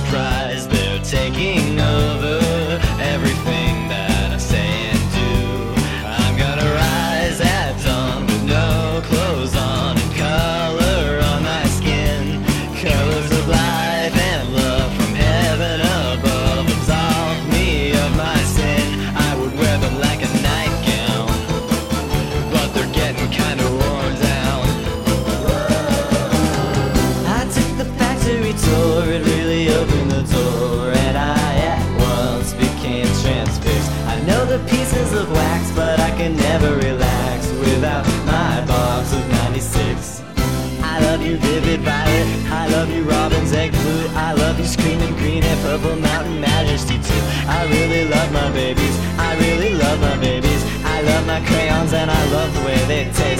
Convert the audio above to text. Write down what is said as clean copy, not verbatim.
surprise. They're taking over everything that I say and do. I'm gonna rise at dawn with no clothes on and color on my skin. Colors of life and love from heaven above. Absolve me of my sin. I would wear them like a nightgown, but they're getting kinda worn down. I took the factory tour, it really opened the door, and I at once became transfixed. I know the pieces of wax, but I can never relax without my box of 96. I love you vivid violet, I love you robin's egg blue, I love you screaming green and purple mountain majesty too. I really love my babies, I really love my babies. I love my crayons and I love the way they taste.